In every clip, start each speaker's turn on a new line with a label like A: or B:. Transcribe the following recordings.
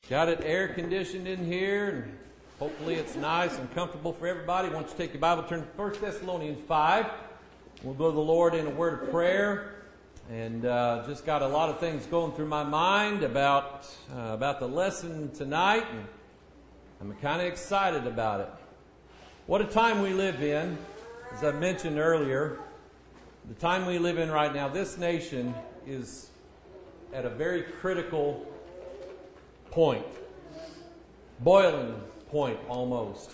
A: Got it air conditioned in here, and hopefully it's nice and comfortable for everybody. Why don't you take your Bible, turn to 1 Thessalonians 5. We'll go to the Lord in a word of prayer. And just got a lot of things going through my mind about the lesson tonight, and I'm kind of excited about it. What a time we live in. As I mentioned earlier, the time we live in right now, this nation is at a very critical point. Boiling point almost.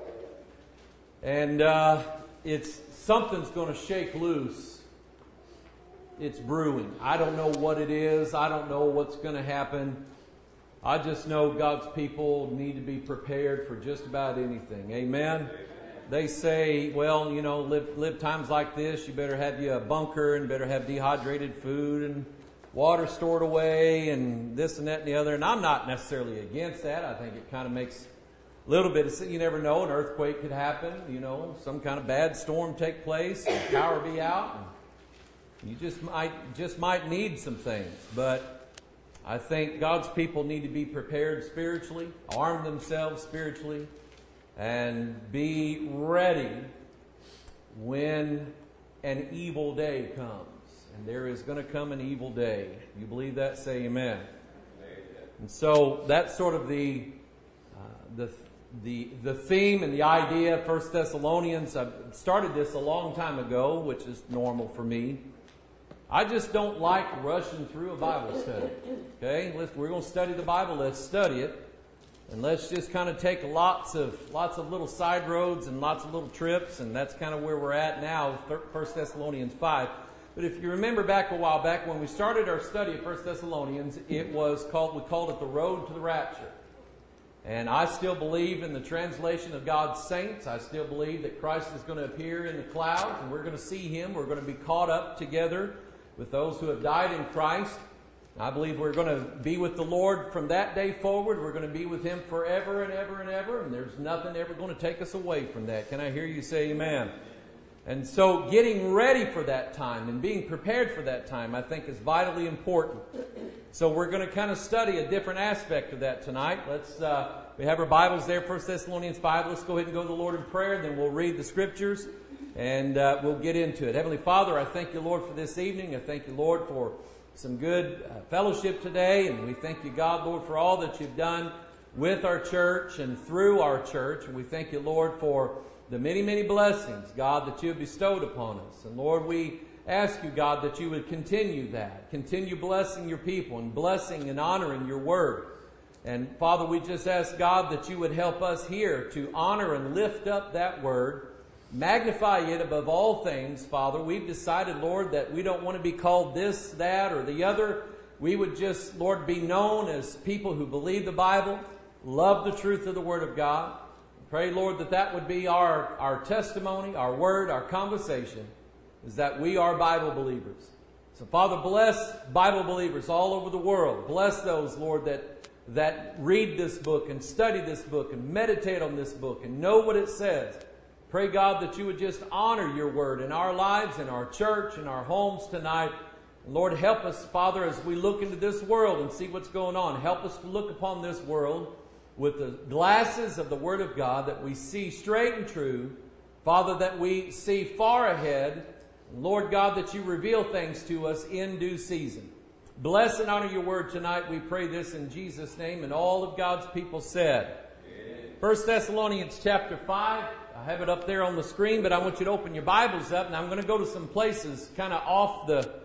A: And something's going to shake loose. It's brewing. I don't know what it is. I don't know what's going to happen. I just know God's people need to be prepared for just about anything. Amen? They say, well, you know, live times like this, you better have you a bunker and better have dehydrated food and water stored away and this and that and the other. And I'm not necessarily against that. I think it kind of makes a little bit of, you never know, an earthquake could happen, you know, some kind of bad storm take place, and power be out. And you just might need some things. But I think God's people need to be prepared spiritually, arm themselves spiritually, and be ready when an evil day comes. And there is going to come an evil day. You believe that? Say amen. And so that's sort of the theme and the idea of 1 Thessalonians. I started this a long time ago, which is normal for me. I just don't like rushing through a Bible study. Okay, we're going to study the Bible. Let's study it, and let's just kind of take lots of little side roads and lots of little trips, and that's kind of where we're at now. 1 Thessalonians 5. But if you remember back a while back when we started our study of 1 Thessalonians, we called it the Road to the Rapture. And I still believe in the translation of God's saints. I still believe that Christ is going to appear in the clouds and we're going to see Him. We're going to be caught up together with those who have died in Christ. I believe we're going to be with the Lord from that day forward. We're going to be with Him forever and ever and ever. And there's nothing ever going to take us away from that. Can I hear you say amen? And so getting ready for that time and being prepared for that time, I think, is vitally important. So we're going to kind of study a different aspect of that tonight. We have our Bibles there, 1 Thessalonians 5. Let's go ahead and go to the Lord in prayer. Then we'll read the Scriptures and we'll get into it. Heavenly Father, I thank you, Lord, for this evening. I thank you, Lord, for some good fellowship today. And we thank you, God, Lord, for all that you've done with our church and through our church. And we thank you, Lord, for the many, many blessings, God, that you have bestowed upon us. And Lord, we ask you, God, that you would continue that. Continue blessing your people and blessing and honoring your word. And Father, we just ask, God, that you would help us here to honor and lift up that word. Magnify it above all things, Father. We've decided, Lord, that we don't want to be called this, that, or the other. We would just, Lord, be known as people who believe the Bible, love the truth of the Word of God. Pray, Lord, that would be our testimony, our word, our conversation, is that we are Bible believers. So, Father, bless Bible believers all over the world. Bless those, Lord, that read this book and study this book and meditate on this book and know what it says. Pray, God, that you would just honor your word in our lives, in our church, in our homes tonight. And Lord, help us, Father, as we look into this world and see what's going on. Help us to look upon this world with the glasses of the Word of God, that we see straight and true. Father, that we see far ahead. And Lord God, that you reveal things to us in due season. Bless and honor your word tonight. We pray this in Jesus' name. And all of God's people said. Amen. 1 Thessalonians chapter 5. I have it up there on the screen, but I want you to open your Bibles up. And I'm going to go to some places kind of off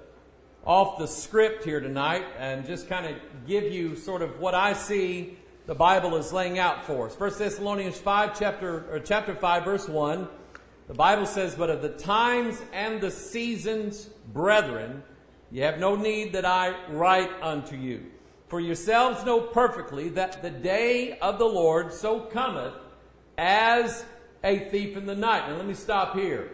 A: the script here tonight and just kind of give you sort of what I see the Bible is laying out for us. 1 Thessalonians 5, chapter 5, verse 1. The Bible says, "But of the times and the seasons, brethren, ye have no need that I write unto you. For yourselves know perfectly that the day of the Lord so cometh as a thief in the night." Now let me stop here.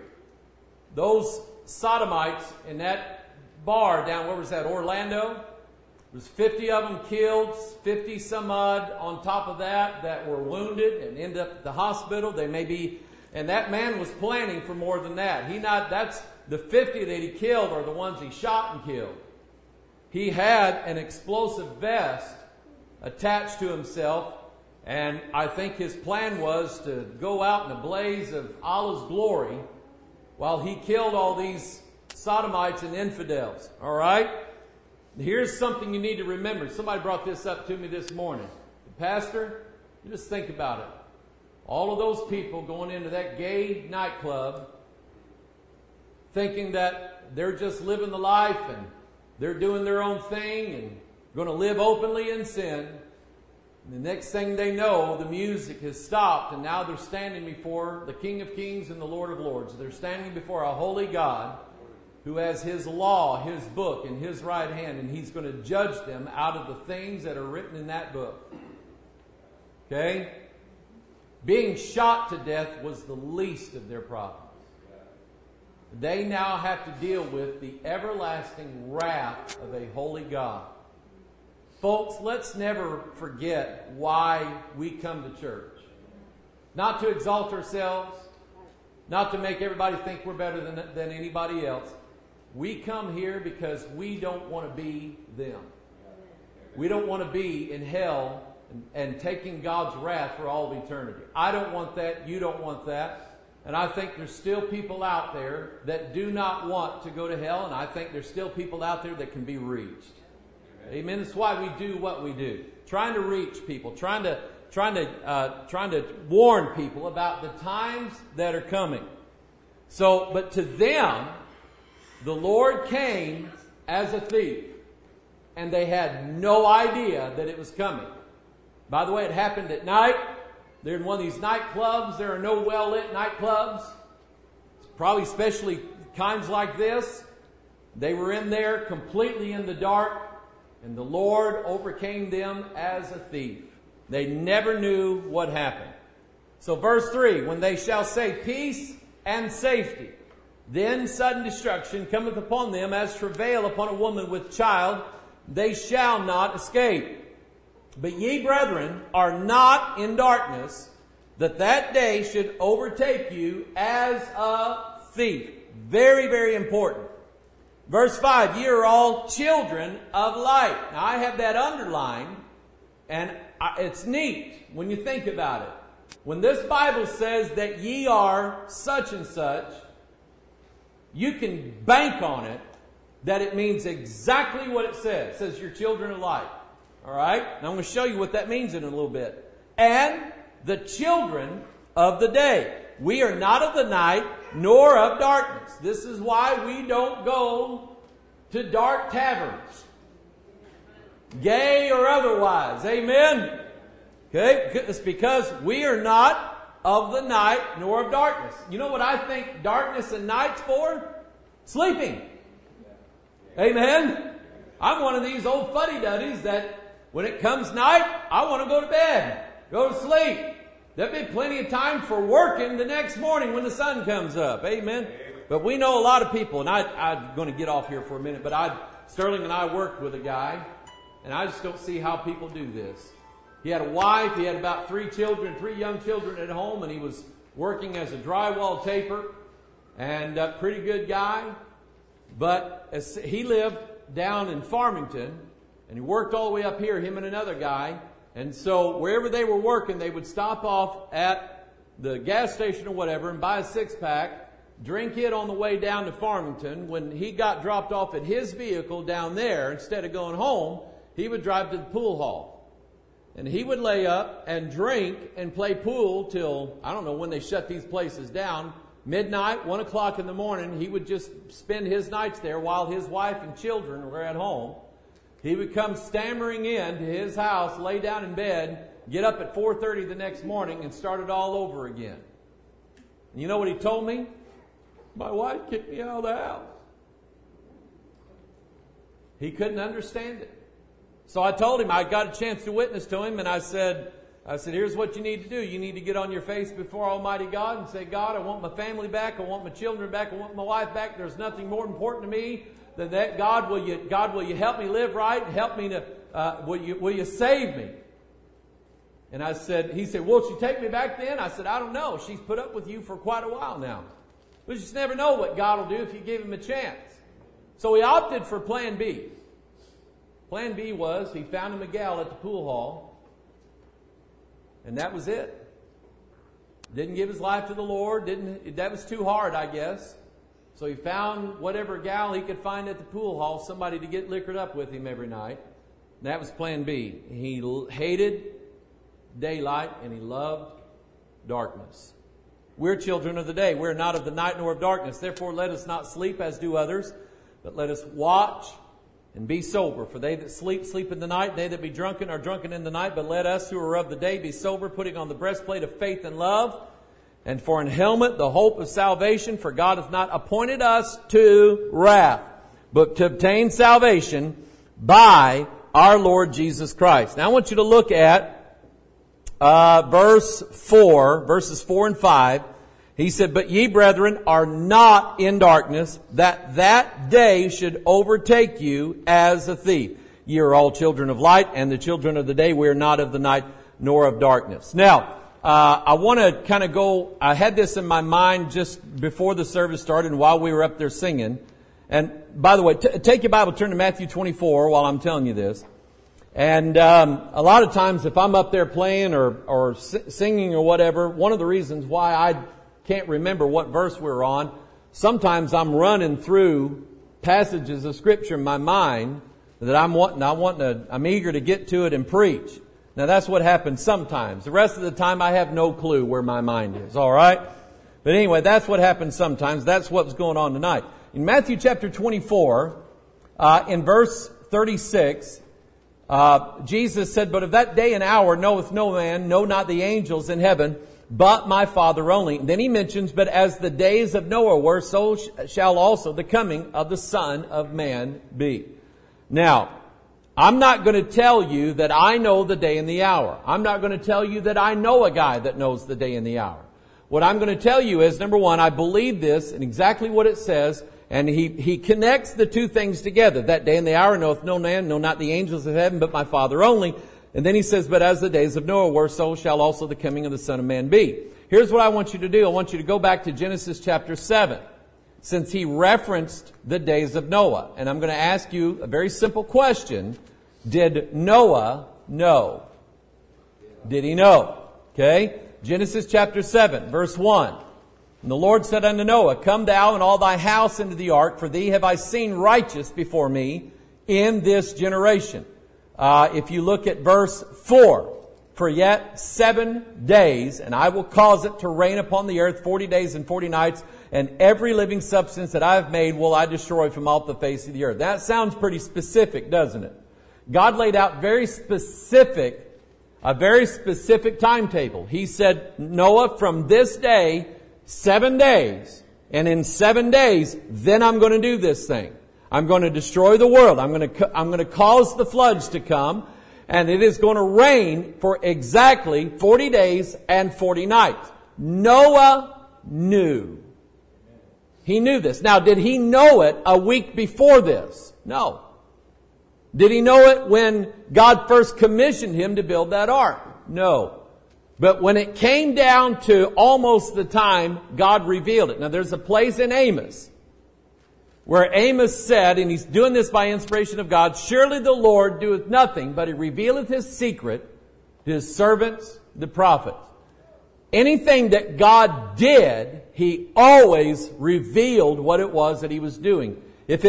A: Those sodomites in that bar down, where was that, Orlando? There was 50 of them killed, 50 some odd on top of that were wounded and ended up at the hospital. And that man was planning for more than that. That's the 50 that he killed are the ones he shot and killed. He had an explosive vest attached to himself. And I think his plan was to go out in a blaze of Allah's glory while he killed all these sodomites and infidels. All right? Here's something you need to remember. Somebody brought this up to me this morning. Pastor, just think about it. All of those people going into that gay nightclub thinking that they're just living the life and they're doing their own thing and going to live openly in sin. And the next thing they know, the music has stopped and now they're standing before the King of Kings and the Lord of Lords. They're standing before a holy God who has His law, His book in His right hand, and He's going to judge them out of the things that are written in that book. Okay? Being shot to death was the least of their problems. They now have to deal with the everlasting wrath of a holy God. Folks, let's never forget why we come to church. Not to exalt ourselves, not to make everybody think we're better than anybody else. We come here because we don't want to be them. We don't want to be in hell and taking God's wrath for all of eternity. I don't want that. You don't want that. And I think there's still people out there that do not want to go to hell. And I think there's still people out there that can be reached. Amen. That's why we do what we do. Trying to reach people. Trying to warn people about the times that are coming. So, but to them, the Lord came as a thief. And they had no idea that it was coming. By the way, it happened at night. They're in one of these nightclubs. There are no well-lit nightclubs. Probably especially kinds like this. They were in there completely in the dark. And the Lord overcame them as a thief. They never knew what happened. So verse 3, when they shall say peace and safety, then sudden destruction cometh upon them as travail upon a woman with child. They shall not escape. But ye, brethren, are not in darkness, that that day should overtake you as a thief. Very, very important. Verse 5, ye are all children of light. Now, I have that underlined, and it's neat when you think about it. When this Bible says that ye are such and such, you can bank on it that it means exactly what it says. It says you're children of light. All right? Now I'm going to show you what that means in a little bit. And the children of the day. We are not of the night, nor of darkness. This is why we don't go to dark taverns. Gay or otherwise. Amen? Okay? It's because we are not of the night, nor of darkness. You know what I think darkness and night's for? Sleeping. Amen? I'm one of these old fuddy-duddies that when it comes night, I want to go to bed, go to sleep. There'll be plenty of time for working the next morning when the sun comes up. Amen? But we know a lot of people, and I'm going to get off here for a minute, but Sterling and I worked with a guy, and I just don't see how people do this. He had a wife, he had about 3 young children at home, and he was working as a drywall taper, and a pretty good guy. But he lived down in Farmington, and he worked all the way up here, him and another guy. And so wherever they were working, they would stop off at the gas station or whatever and buy a 6-pack, drink it on the way down to Farmington. When he got dropped off at his vehicle down there, instead of going home, he would drive to the pool hall. And he would lay up and drink and play pool till, I don't know when they shut these places down, midnight, 1 o'clock in the morning. He would just spend his nights there while his wife and children were at home. He would come stammering in to his house, lay down in bed, get up at 4:30 the next morning and start it all over again. And you know what he told me? My wife kicked me out of the house. He couldn't understand it. So I told him, I got a chance to witness to him, and I said, here's what you need to do. You need to get on your face before Almighty God and say, God, I want my family back. I want my children back. I want my wife back. There's nothing more important to me than that. God, will you help me live right? Help me to, will you save me? And he said, won't you take me back then? I said, I don't know. She's put up with you for quite a while now. But you just never know what God will do if you give him a chance. So he opted for plan B. Plan B was he found him a gal at the pool hall, and that was it. Didn't give his life to the Lord. That was too hard, I guess. So he found whatever gal he could find at the pool hall, somebody to get liquored up with him every night. And that was plan B. He hated daylight and he loved darkness. We're children of the day. We're not of the night nor of darkness. Therefore, let us not sleep as do others, but let us watch and be sober. For they that sleep, sleep in the night. They that be drunken are drunken in the night. But let us who are of the day be sober, putting on the breastplate of faith and love, and for an helmet the hope of salvation. For God hath not appointed us to wrath, but to obtain salvation by our Lord Jesus Christ. Now I want you to look at verses 4 and 5. He said, but ye, brethren, are not in darkness, that day should overtake you as a thief. Ye are all children of light, and the children of the day. We are not of the night, nor of darkness. Now, I want to kind of go, I had this in my mind just before the service started and while we were up there singing. And by the way, take your Bible, turn to Matthew 24 while I'm telling you this. And a lot of times if I'm up there playing or singing or whatever, one of the reasons why I can't remember what verse we're on, sometimes I'm running through passages of Scripture in my mind that I'm eager to get to it and preach. Now that's what happens sometimes. The rest of the time I have no clue where my mind is, all right? But anyway, that's what happens sometimes. That's what's going on tonight. In Matthew chapter 24, in verse 36, Jesus said, but of that day and hour knoweth no man, no not the angels in heaven, but my Father only. And then he mentions, but as the days of Noah were, so shall also the coming of the Son of Man be. Now, I'm not going to tell you that I know the day and the hour. I'm not going to tell you that I know a guy that knows the day and the hour. What I'm going to tell you is, number one, I believe this and exactly what it says, and he connects the two things together. That day and the hour knoweth no man, no not the angels of heaven, but my Father only. And then he says, but as the days of Noah were, so shall also the coming of the Son of Man be. Here's what I want you to do. I want you to go back to Genesis chapter 7, since he referenced the days of Noah. And I'm going to ask you a very simple question. Did Noah know? Did he know? Okay? Genesis chapter 7, verse 1. And the Lord said unto Noah, come thou and all thy house into the ark, for thee have I seen righteous before me in this generation. If you look at verse 4, for yet 7 days, and I will cause it to rain upon the earth 40 days and 40 nights, and every living substance that I have made will I destroy from off the face of the earth. That sounds pretty specific, doesn't it? God laid out a very specific timetable. He said, Noah, from this day, 7 days, and in 7 days, then I'm going to do this thing. I'm going to destroy the world. I'm going to cause the floods to come, and it is going to rain for exactly 40 days and 40 nights. Noah knew. He knew this. Now, did he know it a week before this? No. Did he know it when God first commissioned him to build that ark? No. But when it came down to almost the time, God revealed it. Now, there's a place in Amos where Amos said, and he's doing this by inspiration of God, surely the Lord doeth nothing, but he revealeth his secret to his servants, the prophets. Anything that God did, he always revealed what it was that he was doing.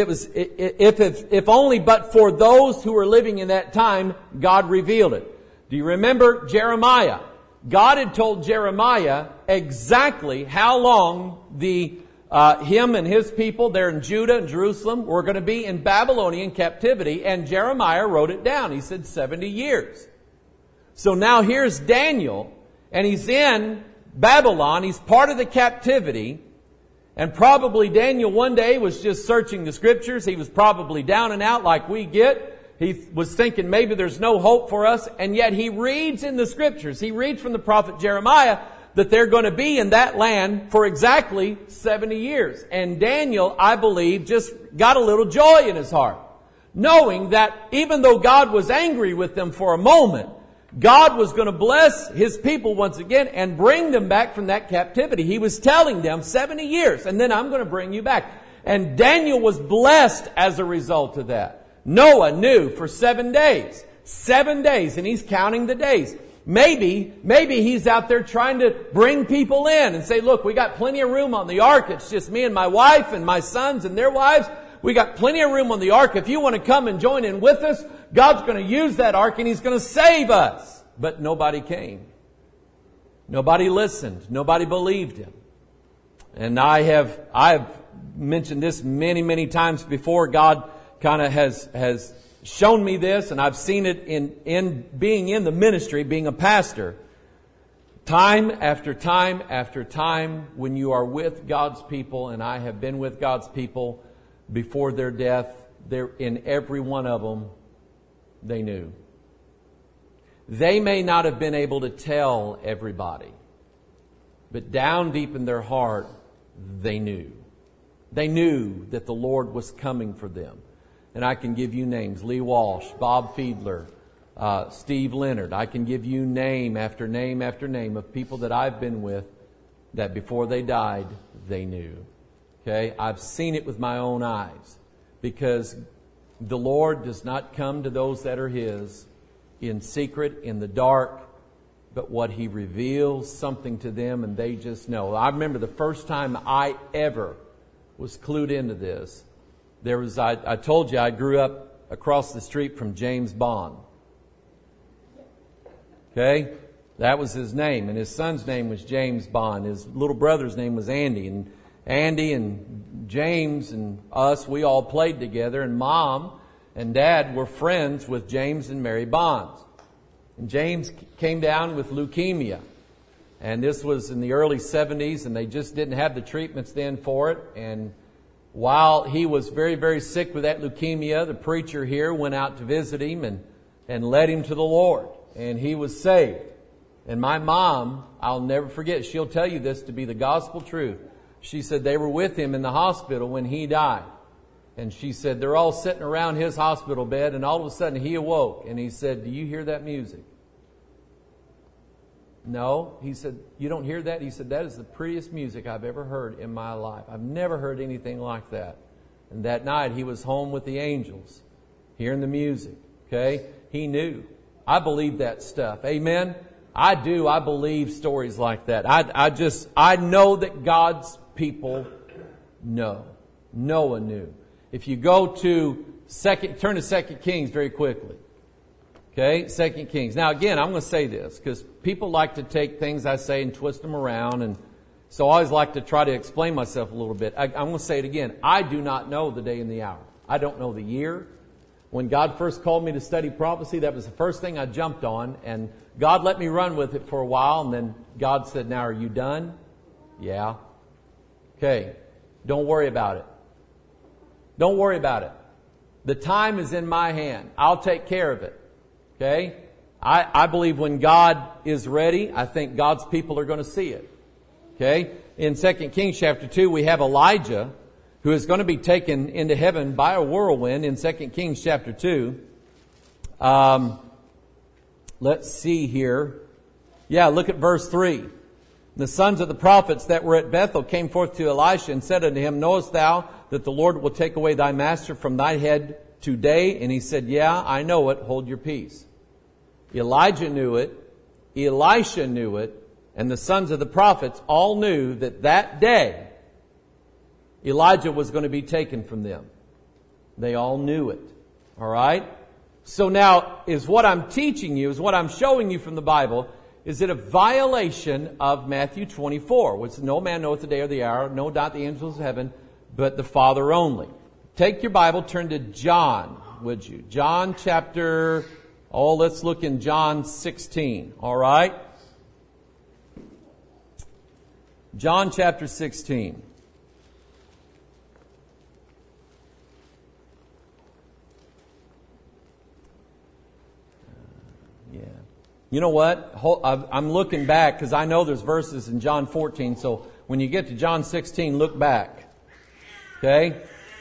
A: If only but for those who were living in that time, God revealed it. Do you remember Jeremiah? God had told Jeremiah exactly how long him and his people there in Judah and Jerusalem were going to be in Babylonian captivity, and Jeremiah wrote it down. He said 70 years. So now here's Daniel, and he's in Babylon. He's part of the captivity, and probably Daniel one day was just searching the Scriptures. He was probably down and out like we get. He was thinking maybe there's no hope for us, and yet he reads in the Scriptures. He reads from the prophet Jeremiah that they're going to be in that land for exactly 70 years. And Daniel, I believe, just got a little joy in his heart, knowing that even though God was angry with them for a moment, God was going to bless his people once again and bring them back from that captivity. He was telling them 70 years, and then I'm going to bring you back. And Daniel was blessed as a result of that. Noah knew for 7 days. 7 days, and he's counting the days. Maybe he's out there trying to bring people in and say, look, we got plenty of room on the ark. It's just me and my wife and my sons and their wives. We got plenty of room on the ark. If you want to come and join in with us, God's going to use that ark and He's going to save us. But nobody came. Nobody listened. Nobody believed Him. And I've mentioned this many, many times before. God kind of has shown me this, and I've seen it in being in the ministry, being a pastor. Time after time after time, when you are with God's people, and I have been with God's people before their death, in every one of them, they knew. They may not have been able to tell everybody, but down deep in their heart, they knew. They knew that the Lord was coming for them. And I can give you names: Lee Walsh, Bob Fiedler, Steve Leonard. I can give you name after name after name of people that I've been with that before they died, they knew. Okay? I've seen it with my own eyes, because the Lord does not come to those that are His in secret, in the dark, but what He reveals something to them and they just know. I remember the first time I ever was clued into this. I told you I grew up across the street from James Bond. Okay? That was his name, and his son's name was James Bond. His little brother's name was Andy, and Andy and James and us, we all played together, and Mom and Dad were friends with James and Mary Bonds. And James came down with leukemia, and this was in the early 70s, and they just didn't have the treatments then for it. And while he was very, very sick with that leukemia, the preacher here went out to visit him and led him to the Lord. And he was saved. And my mom, I'll never forget, she'll tell you this to be the gospel truth. She said they were with him in the hospital when he died. And she said they're all sitting around his hospital bed, and all of a sudden he awoke. And he said, "Do you hear that music?" No. He said, "You don't hear that?" He said, "That is the prettiest music I've ever heard in my life. I've never heard anything like that." And that night he was home with the angels, hearing the music. Okay? He knew. I believe that stuff. Amen? I do. I believe stories like that. I know that God's people know. Noah knew. If you go to turn to 2 Kings very quickly. Okay, 2 Kings. Now again, I'm going to say this because people like to take things I say and twist them around, and so I always like to try to explain myself a little bit. I'm going to say it again. I do not know the day and the hour. I don't know the year. When God first called me to study prophecy, that was the first thing I jumped on, and God let me run with it for a while, and then God said, "Now are you done?" Yeah. Okay. Don't worry about it. Don't worry about it. The time is in my hand. I'll take care of it. Okay? I believe when God is ready, I think God's people are going to see it. Okay? In 2 Kings chapter 2, we have Elijah, who is going to be taken into heaven by a whirlwind in 2 Kings chapter 2. Let's see here. Yeah, look at verse 3. The sons of the prophets that were at Bethel came forth to Elisha and said unto him, "Knowest thou that the Lord will take away thy master from thy head today?" And he said, "Yeah, I know it. Hold your peace." Elijah knew it. Elisha knew it. And the sons of the prophets all knew that that day Elijah was going to be taken from them. They all knew it. All right? So now, is what I'm teaching you, is what I'm showing you from the Bible, is it a violation of Matthew 24, which no man knoweth the day or the hour, no, not the angels of heaven, but the Father only. Take your Bible, turn to John, would you? John chapter, let's look in John 16, all right? John chapter 16. You know what? I'm looking back because I know there's verses in John 14. So when you get to John 16, look back. Okay?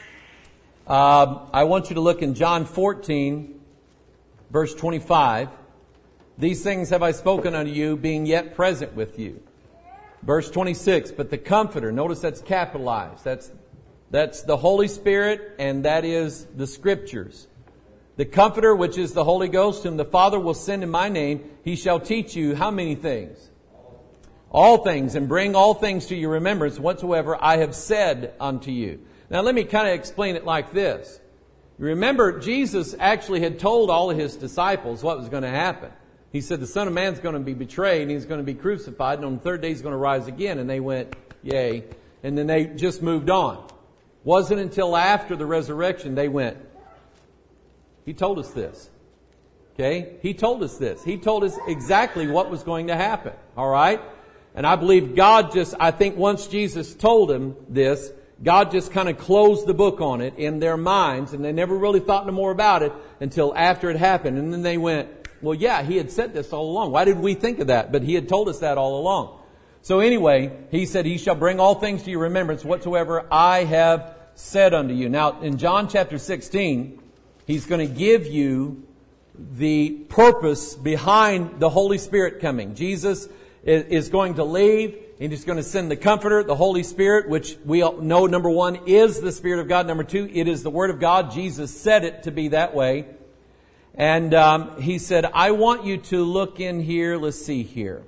A: I want you to look in John 14, verse 25. "These things have I spoken unto you, being yet present with you." Verse 26, "But the Comforter," notice that's capitalized. That's the Holy Spirit, and that is the Scriptures. The Comforter, which is the Holy Ghost, whom the Father will send in my name, He shall teach you how many things? All things, and bring all things to your remembrance whatsoever I have said unto you. Now let me kind of explain it like this. You remember, Jesus actually had told all of His disciples what was going to happen. He said the Son of Man's going to be betrayed, and He's going to be crucified, and on the third day He's going to rise again. And they went, yay. And then they just moved on. Wasn't until after the resurrection they went, He told us this. Okay? He told us this. He told us exactly what was going to happen. All right? And I believe I think once Jesus told him this, God just kind of closed the book on it in their minds, and they never really thought no more about it until after it happened. And then they went, well, yeah, He had said this all along. Why did we think of that? But He had told us that all along. So anyway, He said, He shall bring all things to your remembrance whatsoever I have said unto you. Now, in John chapter 16, He's going to give you the purpose behind the Holy Spirit coming. Jesus is going to leave, and He's going to send the Comforter, the Holy Spirit, which we know, number one, is the Spirit of God. Number two, it is the Word of God. Jesus said it to be that way. And He said, I want you to look in here. Let's see here.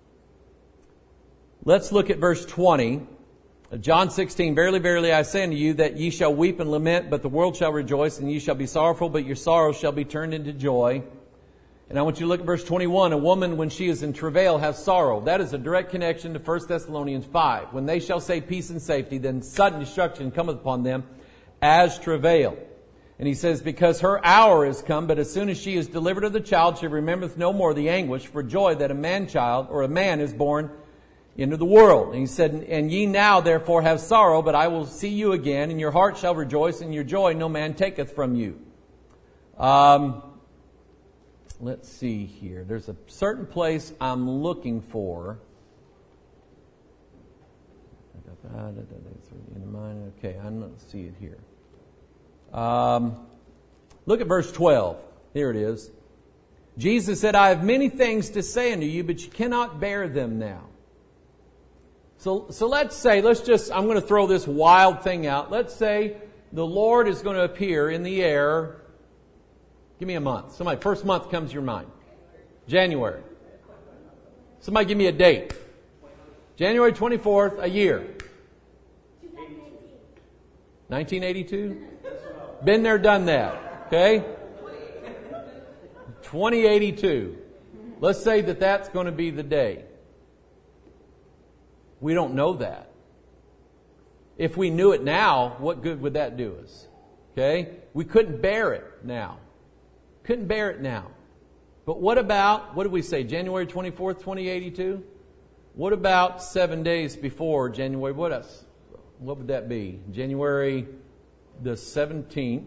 A: Let's look at verse 20. John 16, Verily, verily, I say unto you that ye shall weep and lament, but the world shall rejoice, and ye shall be sorrowful, but your sorrow shall be turned into joy. And I want you to look at verse 21. A woman, when she is in travail, has sorrow. That is a direct connection to 1 Thessalonians 5. When they shall say peace and safety, then sudden destruction cometh upon them as travail. And he says, because her hour is come, but as soon as she is delivered of the child, she remembereth no more the anguish for joy that a man is born into the world. And he said, and ye now therefore have sorrow, but I will see you again, and your heart shall rejoice, and your joy no man taketh from you. Let's see here. There's a certain place I'm looking for. Okay, I don't see it here. Look at verse 12. Here it is. Jesus said, I have many things to say unto you, but you cannot bear them now. So let's say, I'm going to throw this wild thing out. Let's say the Lord is going to appear in the air. Give me a month. Somebody, first month comes to your mind. January. Somebody give me a date. January 24th, a year. 1982? Been there, done that. Okay? 2082. Let's say that that's going to be the day. We don't know that. If we knew it now, what good would that do us? Okay? We couldn't bear it now. Couldn't bear it now. But what did we say, January 24th, 2082? What about 7 days before January? What else? What would that be? January the 17th,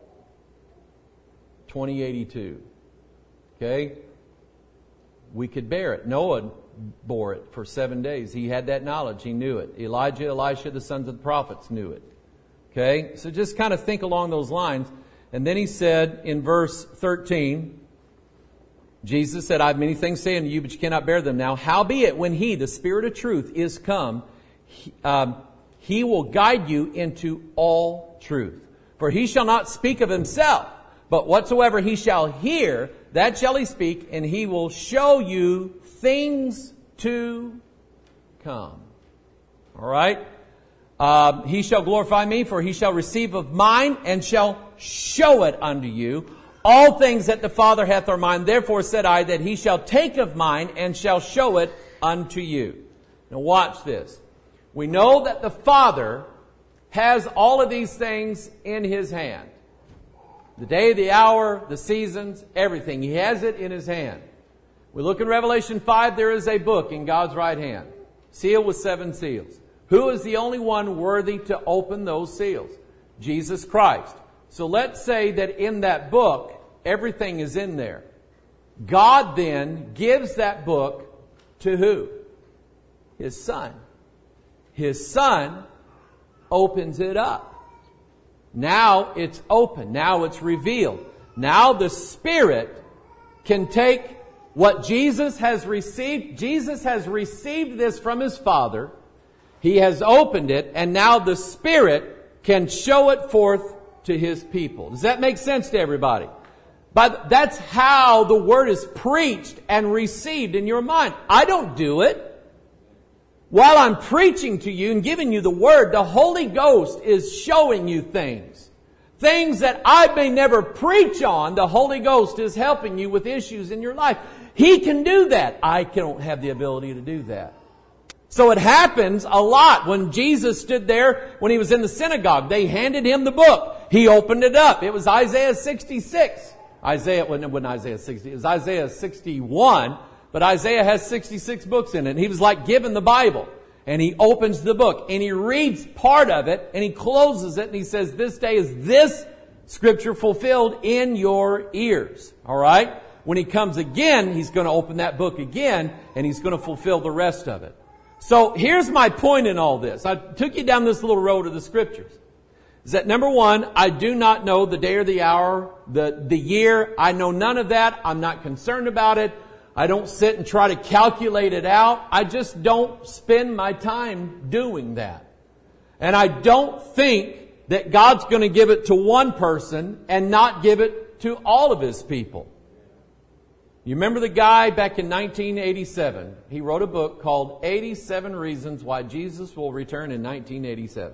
A: 2082. Okay? We could bear it. Noah bore it for 7 days. He had that knowledge. He knew it. Elijah, Elisha, the sons of the prophets knew it. Okay? So just kind of think along those lines. And then he said in verse 13, Jesus said, I have many things to say unto you, but you cannot bear them now. Howbeit, when He, the Spirit of truth, is come, He will guide you into all truth. For He shall not speak of Himself, but whatsoever He shall hear, that shall He speak, and He will show you things to come. All right? He shall glorify me, for He shall receive of mine, and shall show it unto you. All things that the Father hath are mine. Therefore said I, that He shall take of mine, and shall show it unto you. Now watch this. We know that the Father has all of these things in His hand. The day, the hour, the seasons, everything. He has it in His hand. We look in Revelation 5, there is a book in God's right hand, sealed with 7 seals. Who is the only one worthy to open those seals? Jesus Christ. So let's say that in that book, everything is in there. God then gives that book to who? His Son. His Son opens it up. Now it's open. Now it's revealed. Now the Spirit can take what Jesus has received. Jesus has received this from His Father. He has opened it, and now the Spirit can show it forth to His people. Does that make sense to everybody? But that's how the Word is preached and received in your mind. I don't do it. While I'm preaching to you and giving you the Word, the Holy Ghost is showing you things. Things that I may never preach on, the Holy Ghost is helping you with issues in your life. He can do that. I don't have the ability to do that. So it happens a lot. When Jesus stood there, when He was in the synagogue, they handed Him the book. He opened it up. It was Isaiah 66. It wasn't Isaiah 60. It was Isaiah 61. But Isaiah has 66 books in it. And he was like given the Bible. And he opens the book. And he reads part of it. And he closes it. And he says, this day is this scripture fulfilled in your ears. All right? When He comes again, He's going to open that book again. And He's going to fulfill the rest of it. So here's my point in all this. I took you down this little road of the scriptures. Is that number one, I do not know the day or the hour, the year. I know none of that. I'm not concerned about it. I don't sit and try to calculate it out. I just don't spend my time doing that. And I don't think that God's going to give it to one person and not give it to all of His people. You remember the guy back in 1987? He wrote a book called 87 Reasons Why Jesus Will Return in 1987.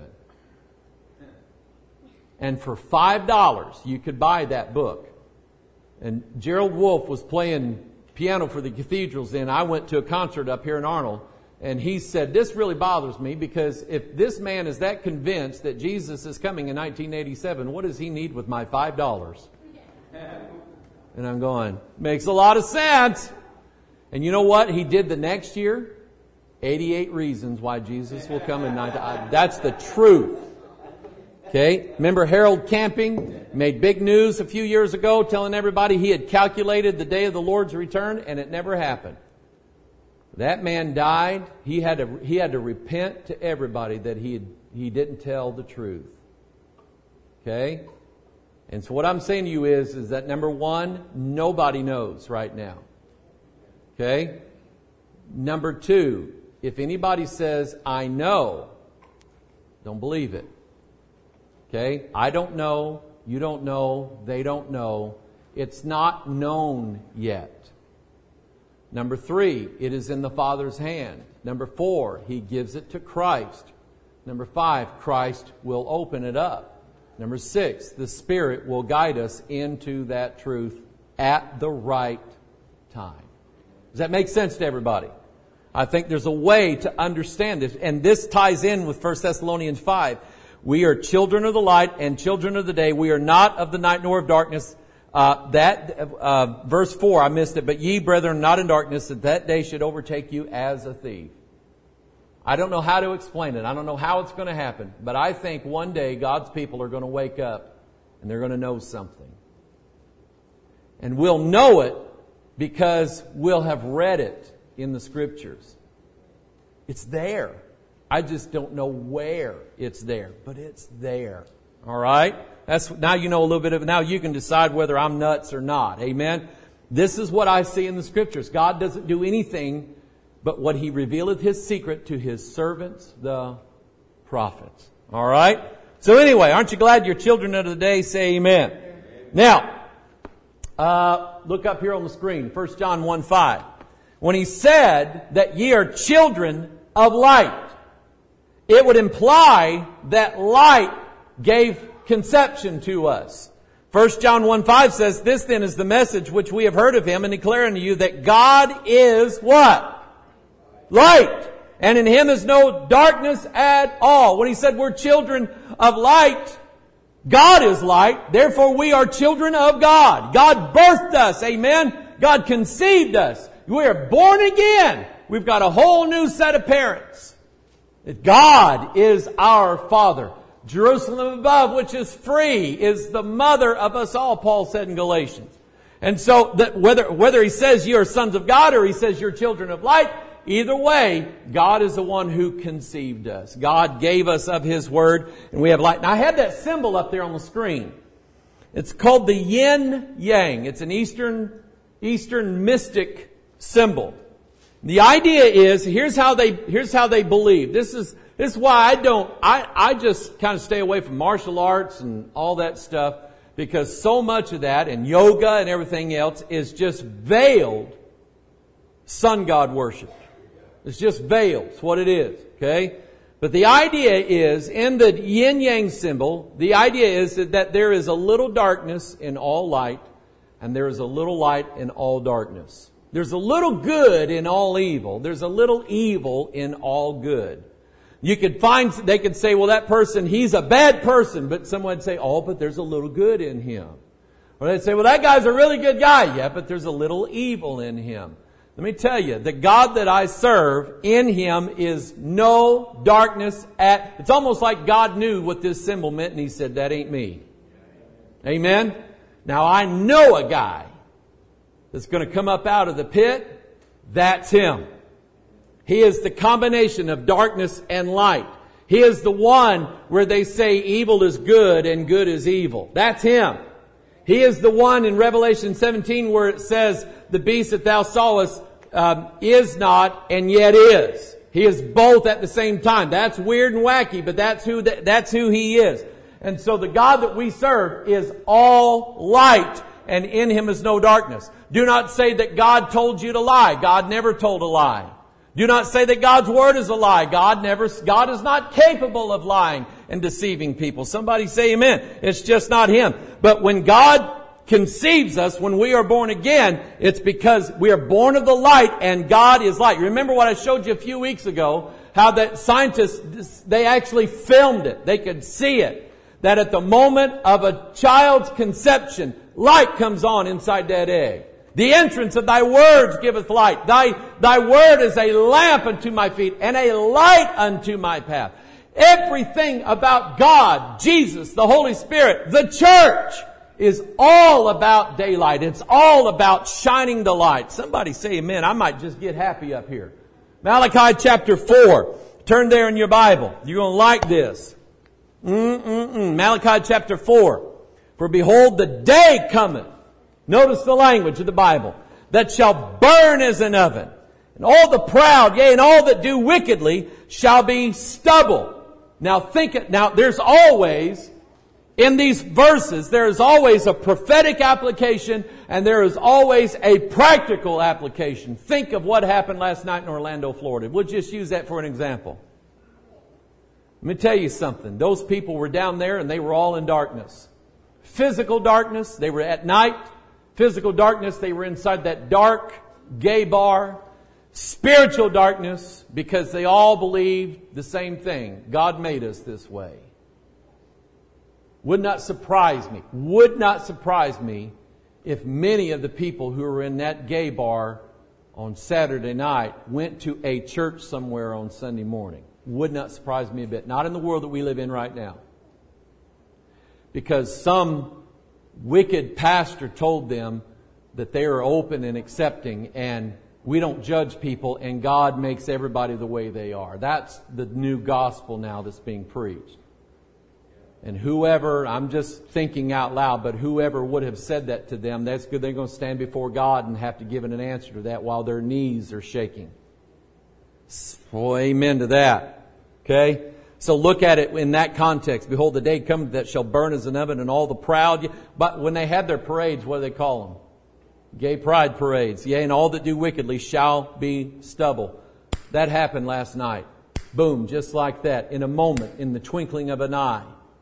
A: And for $5, you could buy that book. And Gerald Wolfe was playing piano for the cathedrals then. I went to a concert up here in Arnold. And he said, this really bothers me because if this man is that convinced that Jesus is coming in 1987, what does he need with my $5? And I'm going, makes a lot of sense. And you know what he did the next year? 88 Reasons Why Jesus Will Come in 1987. That's the truth. Okay, remember Harold Camping made big news a few years ago telling everybody he had calculated the day of the Lord's return and it never happened. That man died. He had to repent to everybody that he didn't tell the truth. Okay? And so what I'm saying to you is that number one, nobody knows right now. Okay? Number two, if anybody says, I know, don't believe it. Okay? I don't know. You don't know. They don't know. It's not known yet. Number three, it is in the Father's hand. Number four, He gives it to Christ. Number five, Christ will open it up. Number six, the Spirit will guide us into that truth at the right time. Does that make sense to everybody? I think there's a way to understand this. And this ties in with 1 Thessalonians 5. We are children of the light and children of the day. We are not of the night nor of darkness. Verse 4, I missed it. But ye, brethren, not in darkness, that day should overtake you as a thief. I don't know how to explain it. I don't know how it's going to happen. But I think one day God's people are going to wake up and they're going to know something. And we'll know it because we'll have read it in the Scriptures. It's there. I just don't know where it's there, but it's there. All right? That's now you know a little bit of it. Now you can decide whether I'm nuts or not. Amen? This is what I see in the Scriptures. God doesn't do anything but what He revealeth His secret to His servants, the prophets. All right? So anyway, aren't you glad you're children of the day? Say amen. Now, look up here on the screen. 1 John 1:5. When he said that ye are children of light, it would imply that light gave conception to us. 1 John 1:5 says, this then is the message which we have heard of Him and declare unto you that God is what? Light. And in Him is no darkness at all. When he said we're children of light, God is light. Therefore we are children of God. God birthed us. Amen. God conceived us. We are born again. We've got a whole new set of parents. God is our Father. Jerusalem above, which is free, is the mother of us all, Paul said in Galatians. And so that whether he says you are sons of God or he says you're children of light, either way, God is the one who conceived us. God gave us of His Word, and we have light. Now I have that symbol up there on the screen. It's called the yin yang. It's an Eastern mystic symbol. The idea is, here's how they believe. This is why I just kind of stay away from martial arts and all that stuff, Because so much of that, and yoga and everything else, is just veiled sun god worship. It's just veiled. It's what it is. Okay? But the idea is, in the yin-yang symbol, the idea is that there is a little darkness in all light, and there is a little light in all darkness. There's a little good in all evil. There's a little evil in all good. You could find, they could say, well, that person, he's a bad person. But someone would say, oh, but there's a little good in him. Or they'd say, well, that guy's a really good guy. Yeah, but there's a little evil in him. Let me tell you, the God that I serve, in Him is no darkness at... It's almost like God knew what this symbol meant and He said, that ain't me. Amen? Now I know a guy that's going to come up out of the pit. That's Him. He is the combination of darkness and light. He is the one where they say evil is good and good is evil. That's Him. He is the one in Revelation 17 where it says, the beast that thou sawest is not and yet is. He is both at the same time. That's weird and wacky, but that's who He is. And so the God that we serve is all light, and in Him is no darkness. Do not say that God told you to lie. God never told a lie. Do not say that God's Word is a lie. God is not capable of lying and deceiving people. Somebody say amen. It's just not Him. But when God conceives us, when we are born again, it's because we are born of the light and God is light. Remember what I showed you a few weeks ago, how that scientists, they actually filmed it. They could see it. That at the moment of a child's conception, light comes on inside that egg. The entrance of Thy words giveth light. Thy word is a lamp unto my feet and a light unto my path. Everything about God, Jesus, the Holy Spirit, the church, is all about daylight. It's all about shining the light. Somebody say amen. I might just get happy up here. Malachi chapter 4. Turn there in your Bible. You're going to like this. Malachi chapter 4. For behold, the day cometh. Notice the language of the Bible. That shall burn as an oven. And all the proud, yea, and all that do wickedly shall be stubble. Now there's always... In these verses, there is always a prophetic application and there is always a practical application. Think of what happened last night in Orlando, Florida. We'll just use that for an example. Let me tell you something. Those people were down there and they were all in darkness. Physical darkness, they were at night. Physical darkness, they were inside that dark gay bar. Spiritual darkness, because they all believed the same thing. God made us this way. Would not surprise me if many of the people who were in that gay bar on Saturday night went to a church somewhere on Sunday morning. Would not surprise me a bit. Not in the world that we live in right now. Because some wicked pastor told them that they are open and accepting and we don't judge people and God makes everybody the way they are. That's the new gospel now that's being preached. And whoever, I'm just thinking out loud, but whoever would have said that to them, that's good. They're going to stand before God and have to give an answer to that while their knees are shaking. Well, amen to that. Okay? So look at it in that context. Behold, the day cometh that shall burn as an oven, and all the proud. But when they had their parades, what do they call them? Gay pride parades. Yea, and all that do wickedly shall be stubble. That happened last night. Boom, just like that. In a moment, in the twinkling of an eye.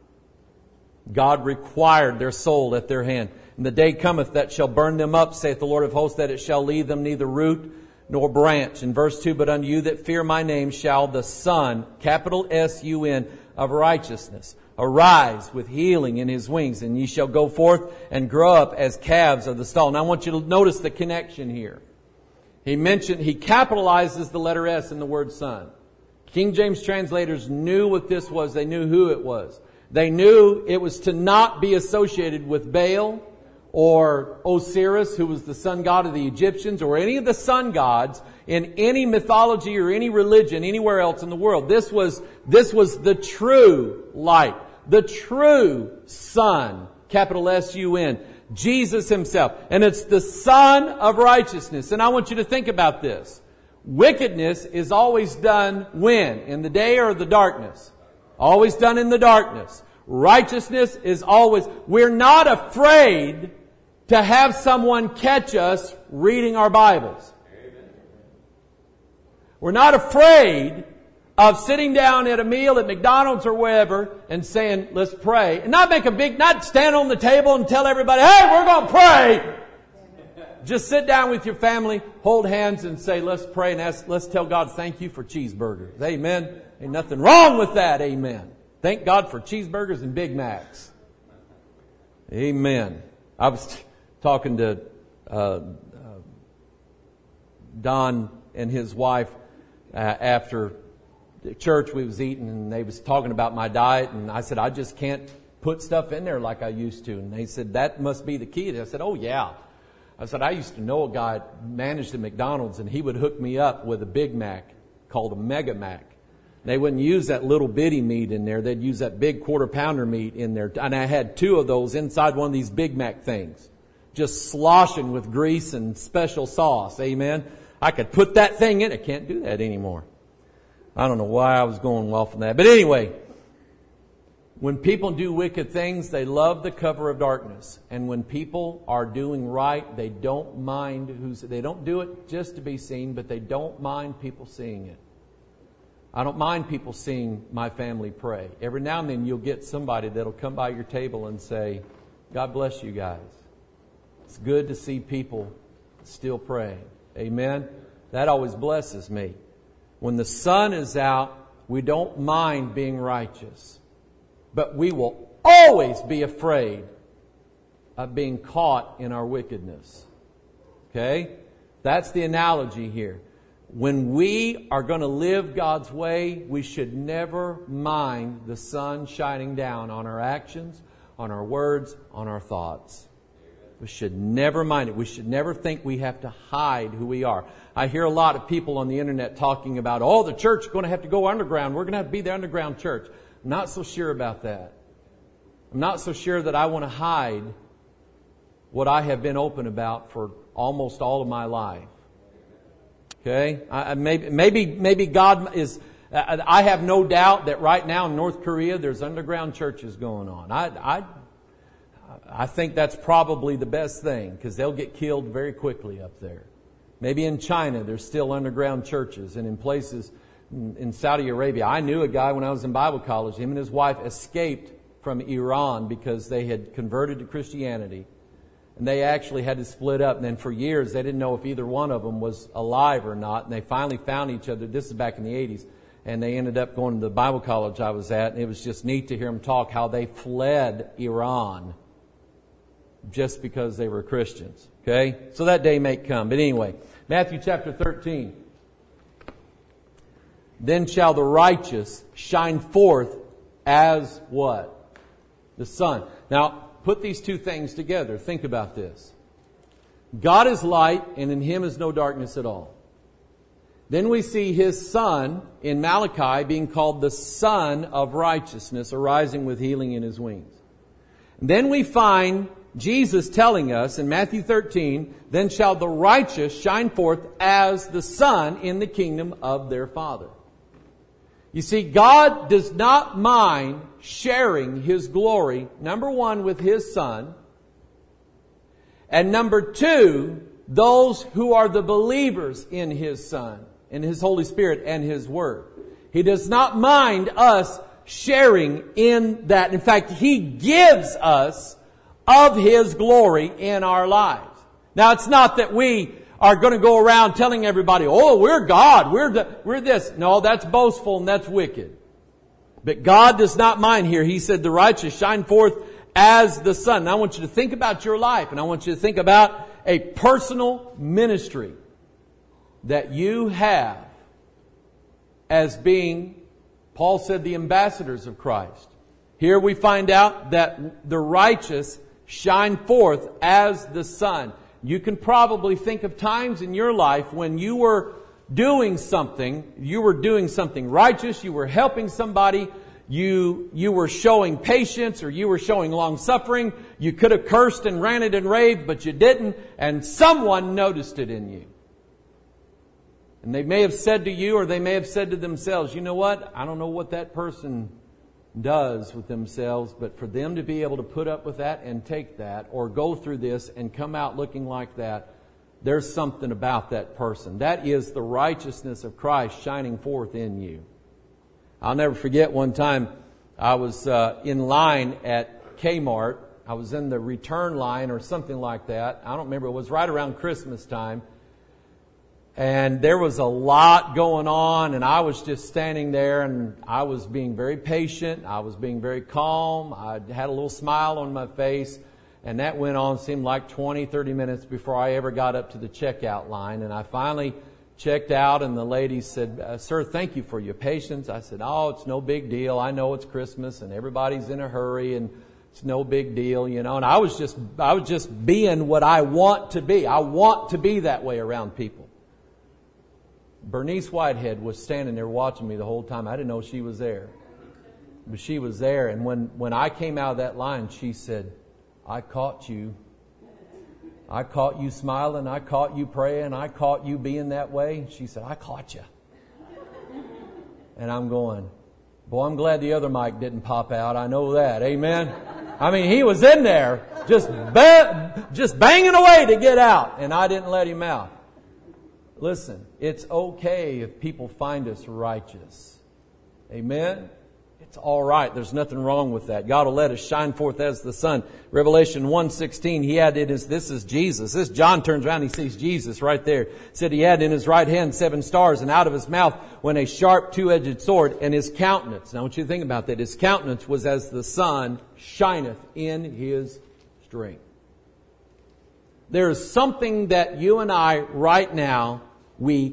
A: God required their soul at their hand. And the day cometh that shall burn them up, saith the Lord of hosts, that it shall leave them neither root nor branch. In verse 2, but unto you that fear my name shall the Son, capital S-U-N, of righteousness, arise with healing in His wings, and ye shall go forth and grow up as calves of the stall. Now I want you to notice the connection here. He capitalizes the letter S in the word Son. King James translators knew what this was. They knew who it was. They knew it was to not be associated with Baal or Osiris, who was the sun god of the Egyptians, or any of the sun gods in any mythology or any religion anywhere else in the world. This was the true light, the true Son, capital S-U-N, Jesus Himself. And it's the Son of righteousness. And I want you to think about this. Wickedness is always done when? In the day or the darkness? Always done in the darkness. Righteousness is always, we're not afraid to have someone catch us reading our Bibles. We're not afraid of sitting down at a meal at McDonald's or wherever and saying, let's pray. And not stand on the table and tell everybody, hey, we're going to pray. Just sit down with your family, hold hands and say, let's pray and let's tell God thank you for cheeseburgers. Amen. Ain't nothing wrong with that. Amen. Thank God for cheeseburgers and Big Macs. Amen. I was talking to Don and his wife after the church we was eating, and they was talking about my diet, and I said, I just can't put stuff in there like I used to. And they said, that must be the key. I said, oh yeah. I said, I used to know a guy managed at McDonald's, and he would hook me up with a Big Mac called a Mega Mac. They wouldn't use that little bitty meat in there. They'd use that big quarter-pounder meat in there. And I had 2 of those inside one of these Big Mac things, just sloshing with grease and special sauce. Amen. I could put that thing in. I can't do that anymore. I don't know why I was going off on that. But anyway, when people do wicked things, they love the cover of darkness. And when people are doing right, they don't mind they don't do it just to be seen, but they don't mind people seeing it. I don't mind people seeing my family pray. Every now and then you'll get somebody that'll come by your table and say, God bless you guys. It's good to see people still praying. Amen? That always blesses me. When the sun is out, we don't mind being righteous. But we will always be afraid of being caught in our wickedness. Okay? That's the analogy here. When we are going to live God's way, we should never mind the sun shining down on our actions, on our words, on our thoughts. We should never mind it. We should never think we have to hide who we are. I hear a lot of people on the internet talking about, oh, the church is going to have to go underground. We're going to have to be the underground church. I'm not so sure about that. I'm not so sure that I want to hide what I have been open about for almost all of my life. Okay? Maybe God is... I have no doubt that right now in North Korea there's underground churches going on. I think that's probably the best thing, because they'll get killed very quickly up there. Maybe in China there's still underground churches, and in places in Saudi Arabia. I knew a guy when I was in Bible college. Him and his wife escaped from Iran because they had converted to Christianity. And they actually had to split up. And then for years they didn't know if either one of them was alive or not. And they finally found each other. This is back in the 80s. And they ended up going to the Bible college I was at. And it was just neat to hear them talk how they fled Iran just because they were Christians. Okay? So that day may come. But anyway, Matthew chapter 13. Then shall the righteous shine forth as what? The sun. Now, put these two things together. Think about this. God is light, and in Him is no darkness at all. Then we see His Son in Malachi being called the Son of Righteousness, arising with healing in His wings. And then we find Jesus telling us in Matthew 13, then shall the righteous shine forth as the sun in the kingdom of their Father. You see, God does not mind sharing His glory, number one, with His Son, and number two, those who are the believers in His Son, in His Holy Spirit and His Word. He does not mind us sharing in that. In fact, He gives us of His glory in our lives. Now, it's not that we are going to go around telling everybody, oh, we're God, we're this. No, that's boastful and that's wicked. But God does not mind here. He said the righteous shine forth as the sun. And I want you to think about your life, and I want you to think about a personal ministry that you have as being, Paul said, the ambassadors of Christ. Here we find out that the righteous shine forth as the sun. You can probably think of times in your life when you were doing something righteous, you were helping somebody, you were showing patience, or you were showing long suffering. You could have cursed and ranted and raved, but you didn't, and someone noticed it in you. And they may have said to you, or they may have said to themselves, you know what? I don't know what that person does with themselves, but for them to be able to put up with that and take that, or go through this and come out looking like that, there's something about that person. That is the righteousness of Christ shining forth in you. I'll never forget one time I was in line at Kmart. I was in the return line or something like that. I don't remember. It was right around Christmas time. And there was a lot going on, and I was just standing there, and I was being very patient. I was being very calm. I had a little smile on my face, and that went on, seemed like 20, 30 minutes before I ever got up to the checkout line. And I finally checked out, and the lady said, "Sir, thank you for your patience." I said, "Oh, it's no big deal. I know it's Christmas, and everybody's in a hurry, and it's no big deal, you know." And I was just being what I want to be. I want to be that way around people. Bernice Whitehead was standing there watching me the whole time. I didn't know she was there. But she was there. And when I came out of that line, she said, "I caught you. I caught you smiling. I caught you praying. I caught you being that way." She said, "I caught you." And I'm going, boy, I'm glad the other mic didn't pop out. I know that. Amen. I mean, he was in there just banging away to get out. And I didn't let him out. Listen, it's okay if people find us righteous. Amen? It's all right. There's nothing wrong with that. God will let us shine forth as the sun. Revelation 1:16, he had this is Jesus. This John turns around, he sees Jesus right there. It said he had in his right hand 7 stars, and out of his mouth went a sharp two-edged sword, and his countenance. Now I want you to think about that. His countenance was as the sun shineth in his strength. There is something that you and I right now, we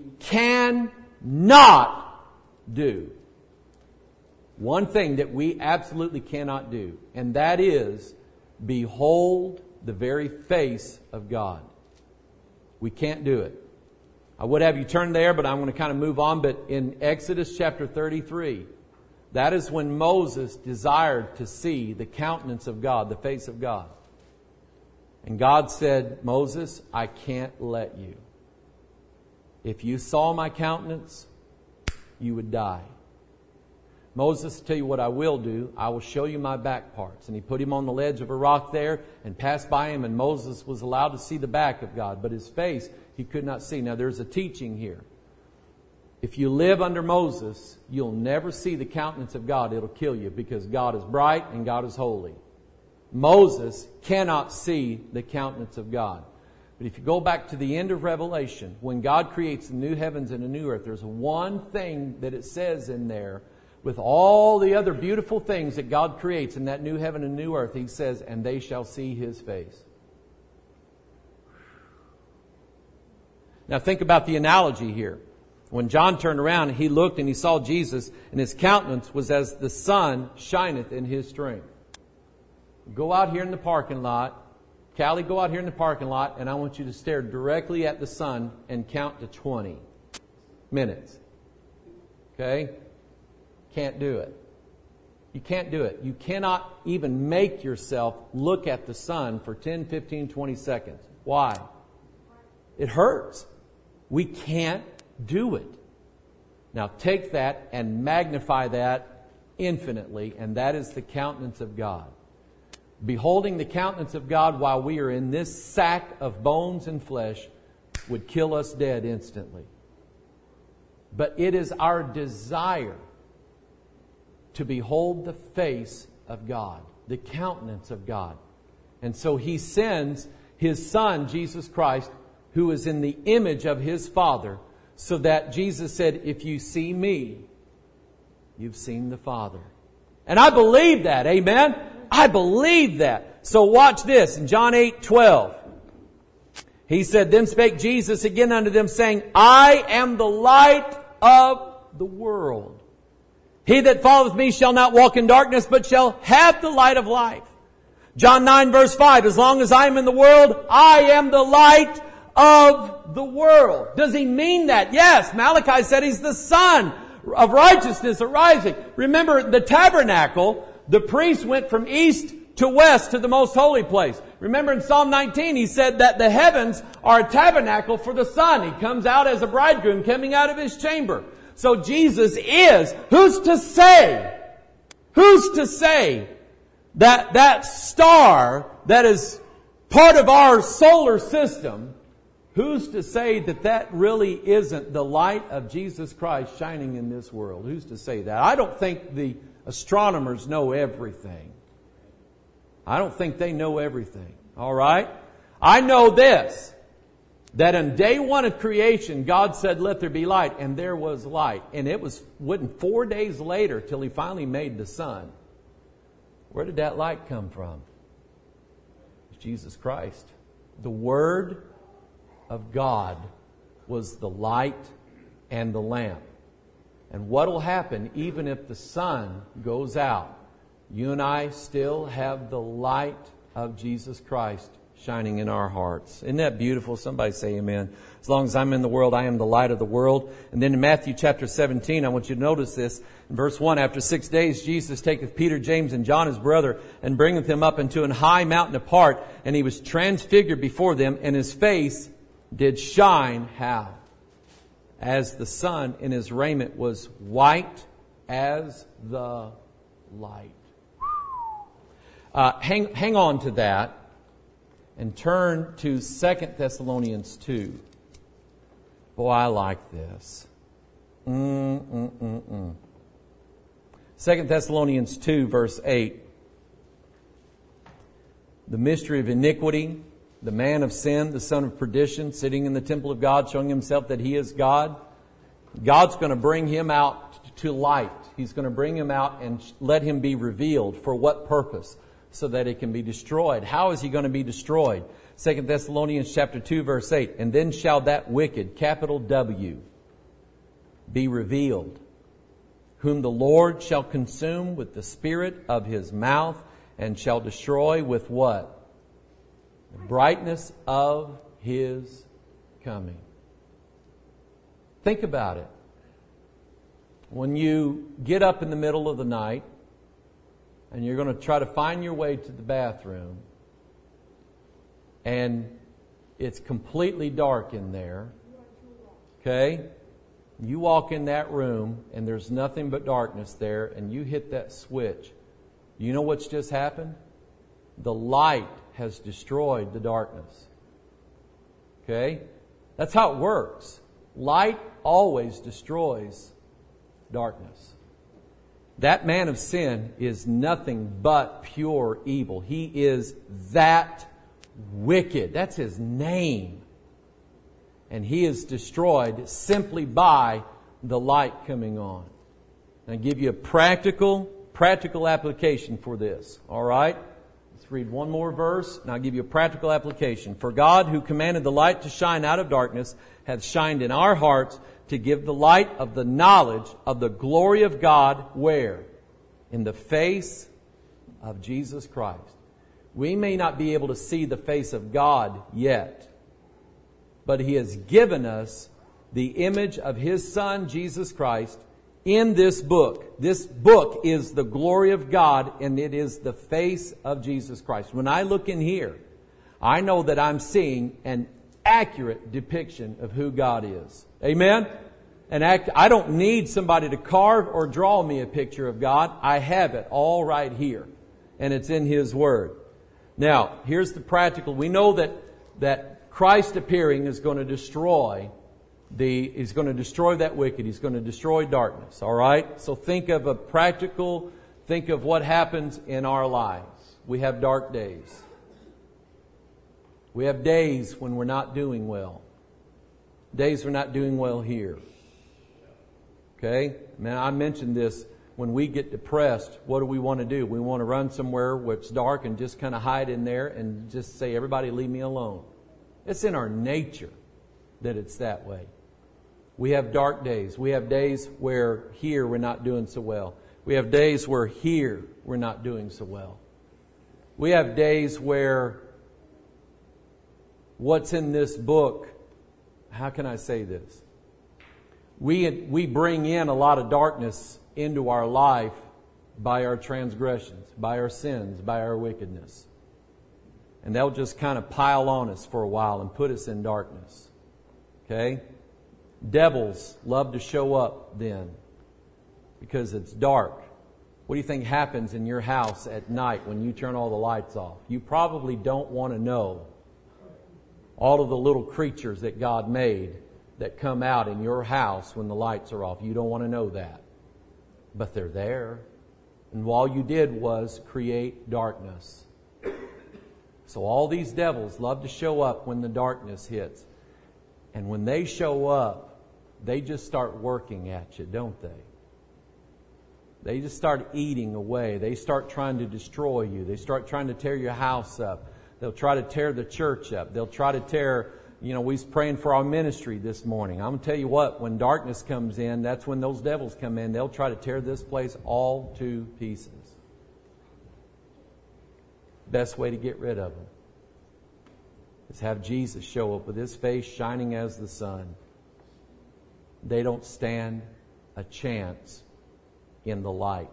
A: cannot do. One thing that we absolutely cannot do, and that is behold the very face of God. We can't do it. I would have you turn there, but I'm going to kind of move on. But in Exodus chapter 33, that is when Moses desired to see the countenance of God, the face of God. And God said, "Moses, I can't let you. If you saw my countenance, you would die. Moses, tell you what I will do. I will show you my back parts." And he put him on the ledge of a rock there and passed by him. And Moses was allowed to see the back of God. But his face he could not see. Now there's a teaching here. If you live under Moses, you'll never see the countenance of God. It'll kill you because God is bright and God is holy. Moses cannot see the countenance of God. But if you go back to the end of Revelation, when God creates the new heavens and a new earth, there's one thing that it says in there, with all the other beautiful things that God creates in that new heaven and new earth, he says, "And they shall see his face." Now think about the analogy here. When John turned around, he looked and he saw Jesus, and his countenance was as the sun shineth in his strength. Go out here in the parking lot. Callie, go out here in the parking lot, and I want you to stare directly at the sun and count to 20 minutes. Okay? Can't do it. You can't do it. You cannot even make yourself look at the sun for 10, 15, 20 seconds. Why? It hurts. We can't do it. Now take that and magnify that infinitely, and that is the countenance of God. Beholding the countenance of God while we are in this sack of bones and flesh would kill us dead instantly. But it is our desire to behold the face of God, the countenance of God. And so he sends his Son, Jesus Christ, who is in the image of his Father, so that Jesus said, "If you see me, you've seen the Father." And I believe that. Amen? I believe that. So watch this. In John 8:12, he said, "Then spake Jesus again unto them, saying, I am the light of the world. He that followeth me shall not walk in darkness, but shall have the light of life." John 9 verse 5, "As long as I am in the world, I am the light of the world." Does he mean that? Yes. Malachi said he's the sun of righteousness arising. Remember the tabernacle, the priest went from east to west to the most holy place. Remember in Psalm 19 he said that the heavens are a tabernacle for the sun. He comes out as a bridegroom coming out of his chamber. So Jesus is, who's to say Who's to say that that star that is part of our solar system, who's to say that that really isn't the light of Jesus Christ shining in this world? Who's to say that? I don't think the astronomers know everything. I don't think they know everything. All right? I know this, that on day one of creation, God said, let there be light, and there was light. And it wasn't 4 days later till He finally made the sun. Where did that light come from? It's Jesus Christ. The Word of God was the light and the lamp. And what will happen even if the sun goes out? You and I still have the light of Jesus Christ shining in our hearts. Isn't that beautiful? Somebody say amen. As long as I'm in the world, I am the light of the world. And then in Matthew chapter 17, I want you to notice this. In verse 1, after 6 days, Jesus taketh Peter, James, and John his brother, and bringeth them up into an high mountain apart. And He was transfigured before them, and His face did shine, how? As the sun, and His raiment was white as the light. Hang on to that and turn to 2 Thessalonians 2. Boy, I like this. 2 Thessalonians 2, verse 8. The mystery of iniquity, the man of sin, the son of perdition, sitting in the temple of God, showing himself that he is God. God's going to bring him out to light. He's going to bring him out and let him be revealed. For what purpose? So that it can be destroyed. How is he going to be destroyed? 2 Thessalonians chapter 2, verse 8. And then shall that wicked, capital W, be revealed, whom the Lord shall consume with the spirit of His mouth, and shall destroy with what? The brightness of His coming. Think about it. When you get up in the middle of the night, and you're going to try to find your way to the bathroom, and it's completely dark in there, okay? You walk in that room, and there's nothing but darkness there, and you hit that switch. You know what's just happened? The light has destroyed the darkness. Okay? That's how it works. Light always destroys darkness. That man of sin is nothing but pure evil. He is that wicked. That's his name. And he is destroyed simply by the light coming on. And I give you a practical application for this. All right? Let's read one more verse, and I'll give you a practical application. For God, who commanded the light to shine out of darkness, hath shined in our hearts to give the light of the knowledge of the glory of God, where? In the face of Jesus Christ. We may not be able to see the face of God yet, but He has given us the image of His Son, Jesus Christ, in this book. This book is the glory of God, and it is the face of Jesus Christ. When I look in here, I know that I'm seeing an accurate depiction of who God is. Amen? I don't need somebody to carve or draw me a picture of God. I have it all right here, and it's in His Word. Now, here's the practical. We know that Christ appearing is going to destroy He's going to destroy that wicked. He's going to destroy darkness. All right? So think of what happens in our lives. We have dark days. We have days when we're not doing well. Days we're not doing well here. Okay? Man, I mentioned this. When we get depressed, what do we want to do? We want to run somewhere where it's dark and just kind of hide in there and just say, everybody leave me alone. It's in our nature that it's that way. We have dark days. We have days where here we're not doing so well. We have days where here we're not doing so well. We have days where what's in this book, how can I say this? We bring in a lot of darkness into our life by our transgressions, by our sins, by our wickedness. And they'll just kind of pile on us for a while and put us in darkness. Okay? Devils love to show up then because it's dark What do you think happens in your house at night when you turn all the lights off? You probably don't want to know all of the little creatures that God made that come out in your house when the lights are off. You don't want to know that. But they're there. And all you did was create darkness. So all these devils love to show up when the darkness hits. And when they show up, they just start working at you, don't they? They just start eating away. They start trying to destroy you. They start trying to tear your house up. They'll try to tear the church up. They'll try to tear, we was praying for our ministry this morning. I'm going to tell you what, when darkness comes in, that's when those devils come in. They'll try to tear this place all to pieces. Best way to get rid of them is have Jesus show up with His face shining as the sun. They don't stand a chance in the light.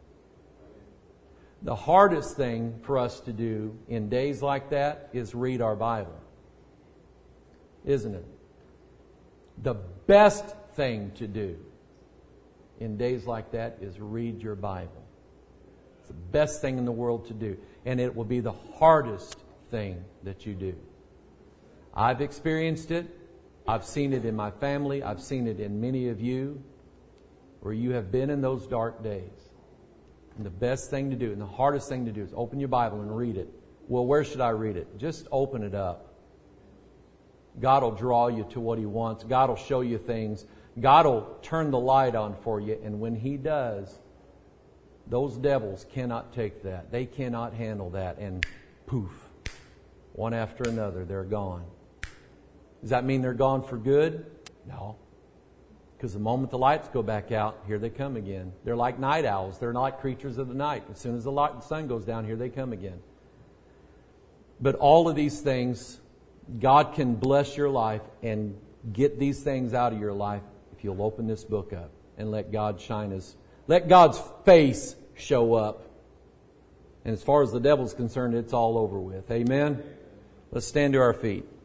A: The hardest thing for us to do in days like that is read our Bible. Isn't it? The best thing to do in days like that is read your Bible. It's the best thing in the world to do. And it will be the hardest thing that you do. I've experienced it. I've seen it in my family. I've seen it in many of you, where you have been in those dark days. And the best thing to do and the hardest thing to do is open your Bible and read it. Well, where should I read it? Just open it up. God will draw you to what He wants. God will show you things. God will turn the light on for you. And when He does, those devils cannot take that. They cannot handle that. And poof, one after another, they're gone. Does that mean they're gone for good? No. Because the moment the lights go back out, here they come again. They're like night owls. They're not like creatures of the night. As soon as the sun goes down, here they come again. But all of these things, God can bless your life and get these things out of your life if you'll open this book up and let God let God's face show up. And as far as the devil's concerned, it's all over with. Amen? Let's stand to our feet.